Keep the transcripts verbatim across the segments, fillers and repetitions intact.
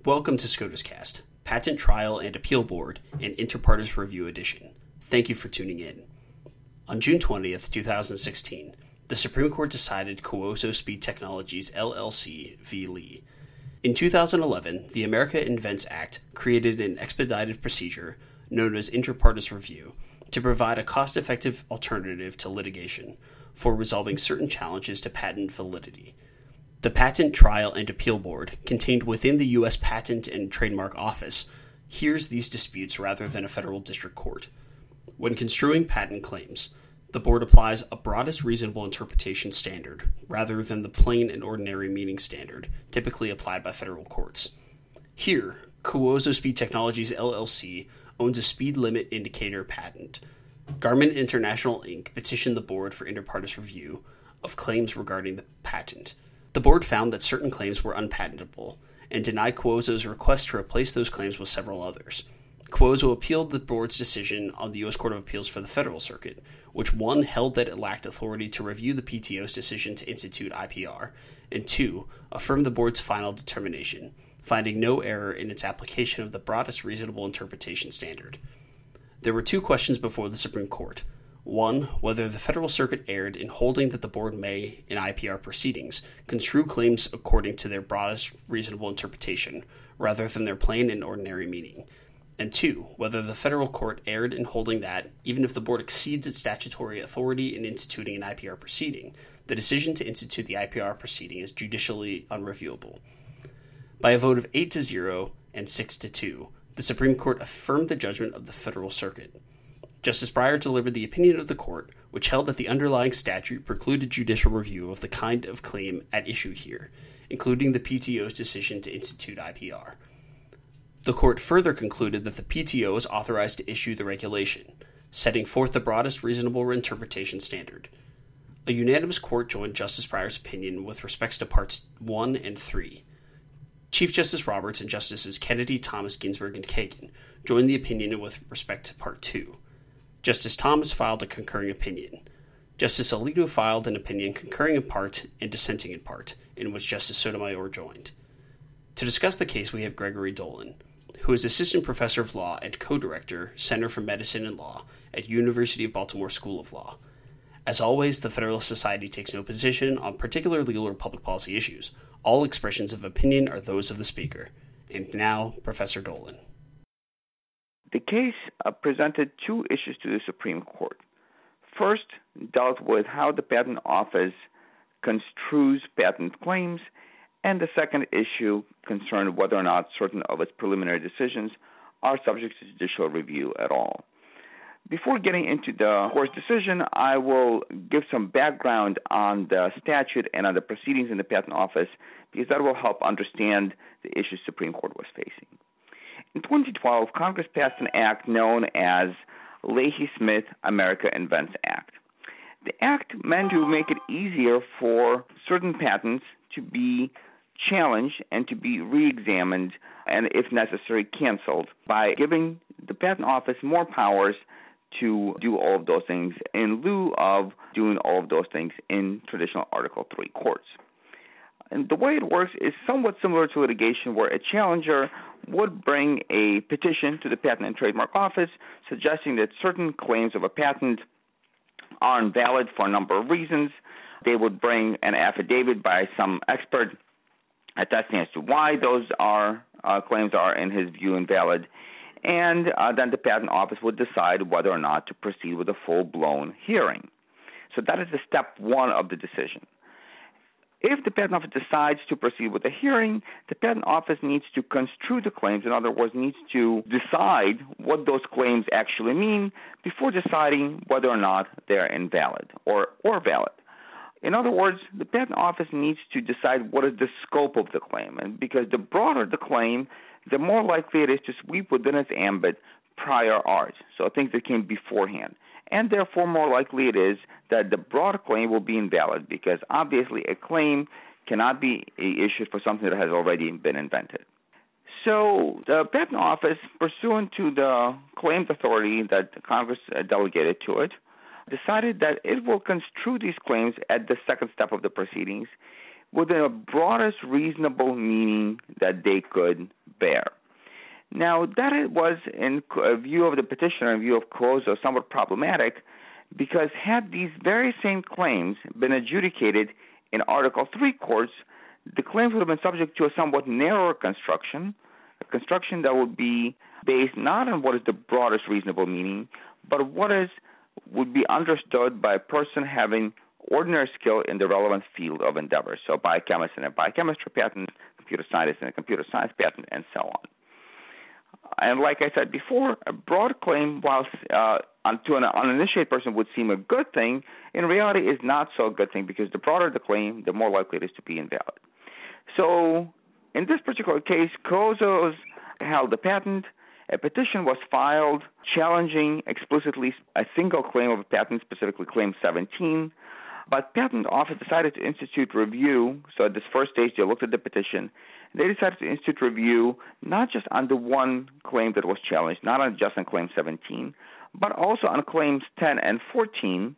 Welcome to SCOTUScast, Patent Trial and Appeal Board and Inter Partes Review Edition. Thank you for tuning in. On June twentieth, twenty sixteen, the Supreme Court decided Cuozzo Speed Technologies, L L C v. Lee. In two thousand eleven, the America Invents Act created an expedited procedure known as Inter Partes Review to provide a cost-effective alternative to litigation for resolving certain challenges to patent validity. The Patent Trial and Appeal Board, contained within the U S Patent and Trademark Office, hears these disputes rather than a federal district court. When construing patent claims, the board applies a broadest reasonable interpretation standard rather than the plain and ordinary meaning standard typically applied by federal courts. Here, Cuozzo Speed Technologies, L L C owns a speed limit indicator patent. Garmin International, Incorporated petitioned the board for inter partes review of claims regarding the patent. The board found that certain claims were unpatentable and denied Cuozzo's request to replace those claims with several others. Cuozzo appealed the board's decision on the U S Court of Appeals for the Federal Circuit, which one, held that it lacked authority to review the P T O's decision to institute I P R, and two, affirmed the board's final determination, finding no error in its application of the broadest reasonable interpretation standard. There were two questions before the Supreme Court. One, whether the Federal Circuit erred in holding that the board may, in I P R proceedings, construe claims according to their broadest reasonable interpretation, rather than their plain and ordinary meaning. And two, whether the federal court erred in holding that, even if the board exceeds its statutory authority in instituting an I P R proceeding, the decision to institute the I P R proceeding is judicially unreviewable. By a vote of eight to zero and six to two, the Supreme Court affirmed the judgment of the Federal Circuit. Justice Breyer delivered the opinion of the court, which held that the underlying statute precluded judicial review of the kind of claim at issue here, including the P T O's decision to institute I P R. The court further concluded that the P T O is authorized to issue the regulation, setting forth the broadest reasonable interpretation standard. A unanimous court joined Justice Breyer's opinion with respects to Parts one and three. Chief Justice Roberts and Justices Kennedy, Thomas, Ginsburg, and Kagan joined the opinion with respect to Part two. Justice Thomas filed a concurring opinion. Justice Alito filed an opinion concurring in part and dissenting in part, in which Justice Sotomayor joined. To discuss the case, we have Gregory Dolan, who is Assistant Professor of Law and Co-Director, Center for Medicine and Law at University of Baltimore School of Law. As always, the Federalist Society takes no position on particular legal or public policy issues. All expressions of opinion are those of the speaker. And now, Professor Dolan. The case uh, presented two issues to the Supreme Court. First, dealt with how the Patent Office construes patent claims, and the second issue concerned whether or not certain of its preliminary decisions are subject to judicial review at all. Before getting into the court's decision, I will give some background on the statute and on the proceedings in the Patent Office, because that will help understand the issues the Supreme Court was facing. In twenty twelve, Congress passed an act known as Leahy-Smith America Invents Act. The act meant to make it easier for certain patents to be challenged and to be re-examined and, if necessary, canceled by giving the Patent Office more powers to do all of those things in lieu of doing all of those things in traditional Article three courts. And the way it works is somewhat similar to litigation, where a challenger would bring a petition to the Patent and Trademark Office suggesting that certain claims of a patent are invalid for a number of reasons. They would bring an affidavit by some expert attesting as to why those are uh, claims are, in his view, invalid. And uh, then the Patent Office would decide whether or not to proceed with a full-blown hearing. So that is the step one of the decision. If the Patent Office decides to proceed with a hearing, the Patent Office needs to construe the claims, in other words, needs to decide what those claims actually mean before deciding whether or not they're invalid or, or valid. In other words, the Patent Office needs to decide what is the scope of the claim, and because the broader the claim, the more likely it is to sweep within its ambit prior art, so things that came beforehand. And therefore, more likely it is that the broad claim will be invalid, because obviously a claim cannot be issued for something that has already been invented. So the Patent Office, pursuant to the claims authority that Congress delegated to it, decided that it will construe these claims at the second step of the proceedings within the broadest reasonable meaning that they could bear. Now, that was, in view of the petitioner, in view of Cuozzo, somewhat problematic, because had these very same claims been adjudicated in Article three courts, the claims would have been subject to a somewhat narrower construction, a construction that would be based not on what is the broadest reasonable meaning, but what is would be understood by a person having ordinary skill in the relevant field of endeavor. So biochemist and a biochemistry patent, computer scientist and a computer science patent, and so on. And like I said before, a broad claim, while uh, to an uninitiated person would seem a good thing, in reality is not so a good thing, because the broader the claim, the more likely it is to be invalid. So in this particular case, Cuozzo held the patent. A petition was filed challenging explicitly a single claim of a patent, specifically Claim seventeen, but Patent Office decided to institute review. So at this first stage, they looked at the petition. They decided to institute review not just on the one claim that was challenged, not on just on Claim seventeen, but also on Claims ten and fourteen,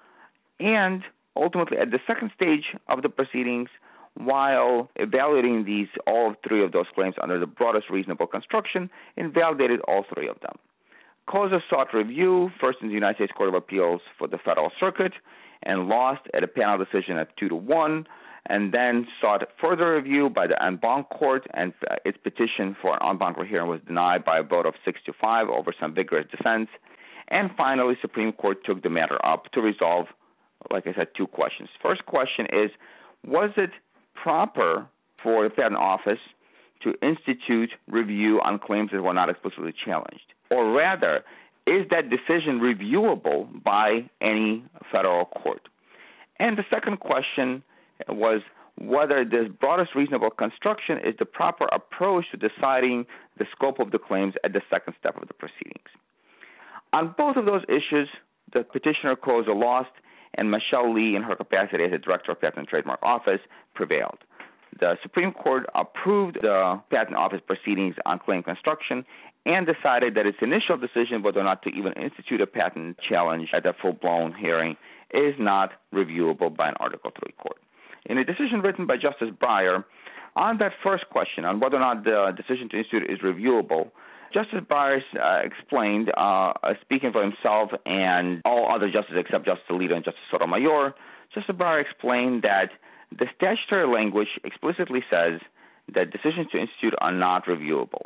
and ultimately at the second stage of the proceedings, while evaluating these, all three of those claims under the broadest reasonable construction, invalidated all three of them. Cuozzo sought review, first in the United States Court of Appeals for the Federal Circuit, and lost at a panel decision at two to one, and then sought further review by the en banc court, and uh, its petition for an en banc rehearing was denied by a vote of six to five over some vigorous dissents. And finally, Supreme Court took the matter up to resolve, like I said, two questions. First question is, was it proper for the Patent Office to institute review on claims that were not explicitly challenged? Or rather, is that decision reviewable by any federal court? And the second question was whether this broadest reasonable construction is the proper approach to deciding the scope of the claims at the second step of the proceedings. On both of those issues, the petitioner Cuozzo lost, and Michelle Lee, in her capacity as the Director of Patent and Trademark Office, prevailed. The Supreme Court approved the Patent Office proceedings on claim construction and decided that its initial decision whether or not to even institute a patent challenge at a full-blown hearing is not reviewable by an Article three court. In a decision written by Justice Breyer, on that first question, on whether or not the decision to institute is reviewable, Justice Breyer uh, explained, uh, uh, speaking for himself and all other justices except Justice Alito and Justice Sotomayor, Justice Breyer explained that the statutory language explicitly says that decisions to institute are not reviewable.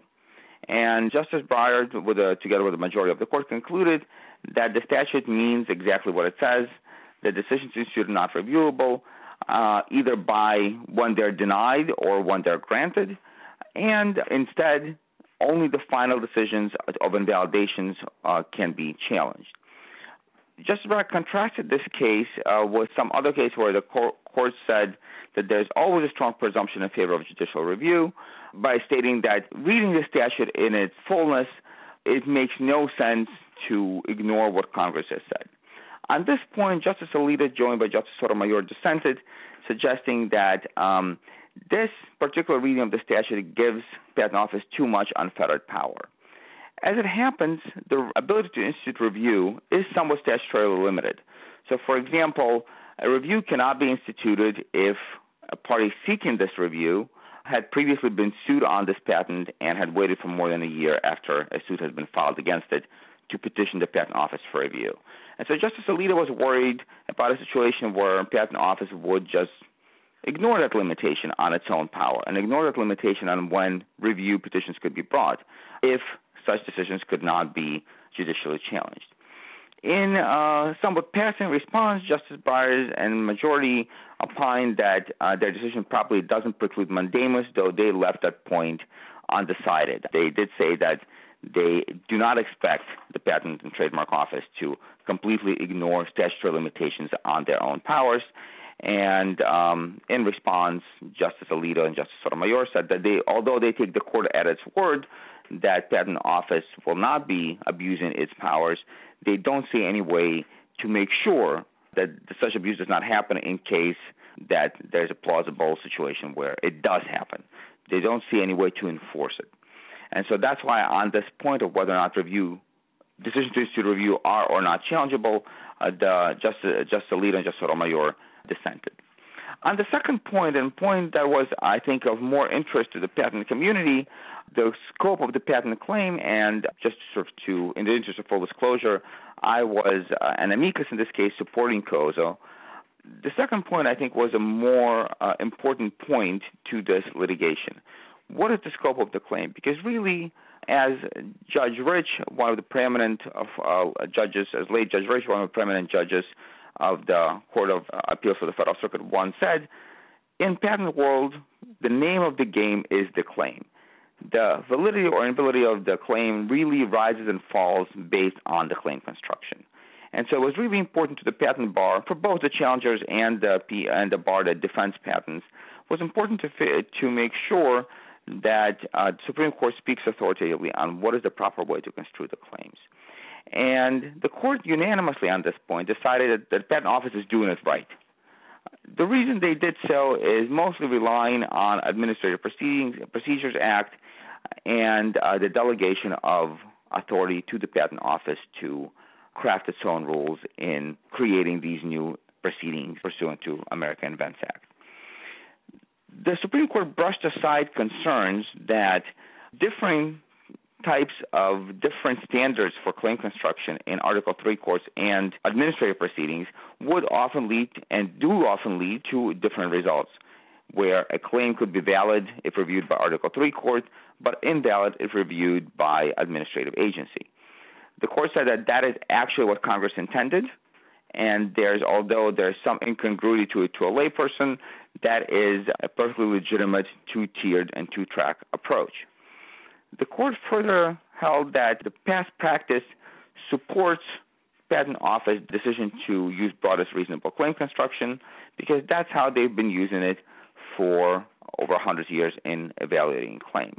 And Justice Breyer, with a, together with the majority of the court, concluded that the statute means exactly what it says, that decisions to institute are not reviewable, uh, either by when they're denied or when they're granted, and instead only the final decisions of invalidations uh, can be challenged. Justice Breyer contrasted this case uh, with some other case where the court, court said that there's always a strong presumption in favor of judicial review by stating that reading the statute in its fullness, it makes no sense to ignore what Congress has said. On this point, Justice Alito, joined by Justice Sotomayor, dissented, suggesting that um, this particular reading of the statute gives Patent Office too much unfettered power. As it happens, the ability to institute review is somewhat statutorily limited. So, for example, a review cannot be instituted if a party seeking this review had previously been sued on this patent and had waited for more than a year after a suit has been filed against it to petition the Patent Office for review. And so Justice Alito was worried about a situation where a Patent Office would just ignore that limitation on its own power and ignore that limitation on when review petitions could be brought if such decisions could not be judicially challenged. In a somewhat passing response, Justice Breyer and majority opined that uh, their decision probably doesn't preclude mandamus, though they left that point undecided. They did say that they do not expect the Patent and Trademark Office to completely ignore statutory limitations on their own powers. And um, in response, Justice Alito and Justice Sotomayor said that they, although they take the court at its word that Patent Office will not be abusing its powers, they don't see any way to make sure that such abuse does not happen in case that there's a plausible situation where it does happen. They don't see any way to enforce it. And so that's why on this point of whether or not review, decisions to institute review are or not challengeable, uh, the Justice, Justice Alito and Justice Sotomayor dissented. On the second point, and point that was, I think, of more interest to the patent community, the scope of the patent claim, and just sort of to, in the interest of full disclosure, I was uh, an amicus in this case supporting C O S O. The second point, I think, was a more uh, important point to this litigation. What is the scope of the claim? Because really, as Judge Rich, one of the preeminent of uh, judges, as late Judge Rich, one of the preeminent judges of the Court of Appeals for the Federal Circuit once said, in patent world, the name of the game is the claim. The validity or invalidity of the claim really rises and falls based on the claim construction. And so it was really important to the patent bar, for both the challengers and the P, and the bar that defends patents, was important to to make sure that uh, the Supreme Court speaks authoritatively on what is the proper way to construe the claims. And the court unanimously on this point decided that the Patent Office is doing it right. The reason they did so is mostly relying on Administrative Proceedings, Procedures Act and uh, the delegation of authority to the Patent Office to craft its own rules in creating these new proceedings pursuant to American Invents Act. The Supreme Court brushed aside concerns that differing types of different standards for claim construction in Article three courts and administrative proceedings would often lead and do often lead to different results, where a claim could be valid if reviewed by Article three court, but invalid if reviewed by administrative agency. The court said that that is actually what Congress intended, and there's although there's some incongruity to it to a layperson, that is a perfectly legitimate two-tiered and two-track approach. The court further held that the past practice supports Patent Office decision to use broadest reasonable claim construction because that's how they've been using it for over one hundred years in evaluating claims.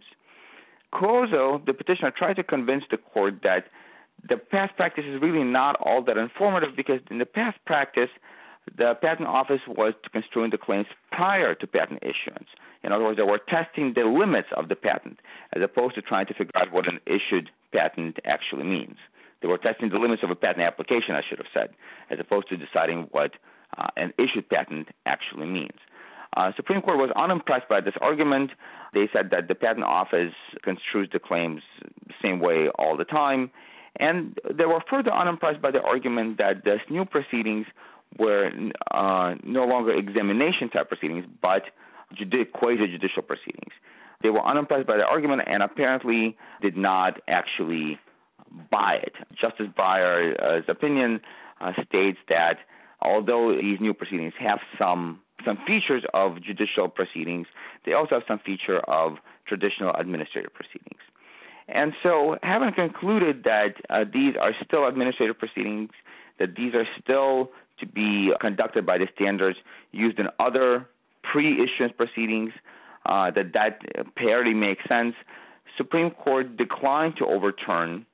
C O S O, the petitioner, tried to convince the court that the past practice is really not all that informative because in the past practice, the Patent Office was construing the claims prior to patent issuance. In other words, they were testing the limits of the patent as opposed to trying to figure out what an issued patent actually means. They were testing the limits of a patent application, I should have said, as opposed to deciding what uh, an issued patent actually means. Uh, Supreme Court was unimpressed by this argument. They said that the Patent Office construes the claims the same way all the time. And they were further unimpressed by the argument that these new proceedings were uh, no longer examination-type proceedings, but judi- quasi-judicial proceedings. They were unimpressed by the argument and apparently did not actually buy it. Justice Breyer's opinion uh, states that although these new proceedings have some some features of judicial proceedings, they also have some feature of traditional administrative proceedings. And so, having concluded that uh, these are still administrative proceedings, that these are still to be conducted by the standards used in other pre-issuance proceedings, uh, that that parity makes sense, Supreme Court declined to overturn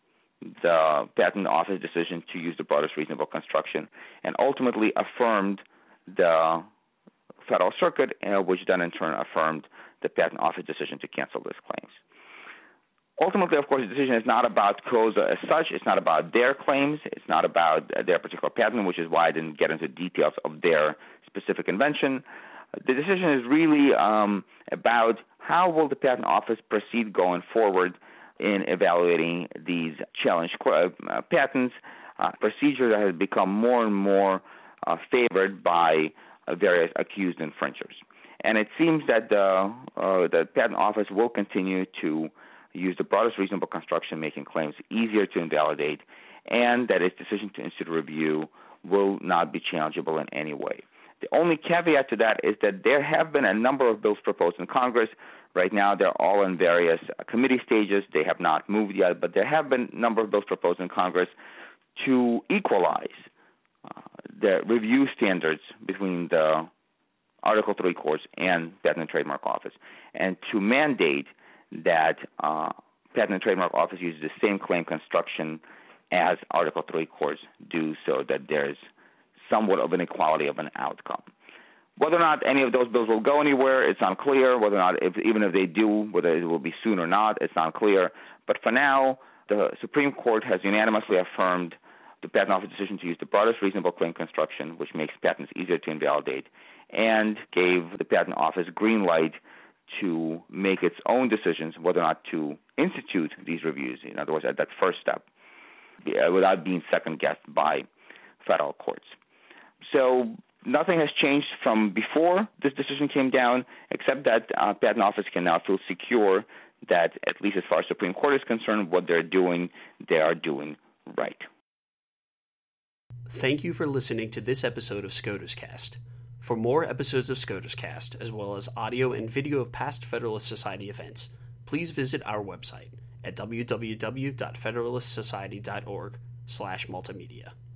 the Patent Office decision to use the broadest reasonable construction and ultimately affirmed the Federal Circuit, uh, which then in turn affirmed the Patent Office decision to cancel these claims. Ultimately, of course, the decision is not about C O S O as such. It's not about their claims. It's not about uh, their particular patent, which is why I didn't get into details of their specific invention. The decision is really um, about how will the Patent Office proceed going forward in evaluating these challenged uh, patents, uh, procedure that has become more and more uh, favored by uh, various accused infringers. And it seems that the, uh, the Patent Office will continue to use the broadest reasonable construction, making claims easier to invalidate, and that its decision to institute review will not be challengeable in any way. The only caveat to that is that there have been a number of bills proposed in Congress. Right now, they're all in various uh, committee stages. They have not moved yet, but there have been a number of bills proposed in Congress to equalize uh, the review standards between the Article three courts and Patent and Trademark Office, and to mandate that uh, Patent and Trademark Office uses the same claim construction as Article three courts do, so that there's somewhat of an equality of an outcome. Whether or not any of those bills will go anywhere, it's unclear. Whether or not, if, even if they do, whether it will be soon or not, it's unclear. But for now, the Supreme Court has unanimously affirmed the Patent Office decision to use the broadest reasonable claim construction, which makes patents easier to invalidate, and gave the Patent Office green light to make its own decisions whether or not to institute these reviews, in other words, at that first step, without being second-guessed by federal courts. So nothing has changed from before this decision came down, except that uh, Patent Office can now feel secure that, at least as far as Supreme Court is concerned, what they're doing, they are doing right. Thank you for listening to this episode of SCOTUS Cast. For more episodes of SCOTUS Cast, as well as audio and video of past Federalist Society events, please visit our website at w w w dot federalist society dot org slash multimedia.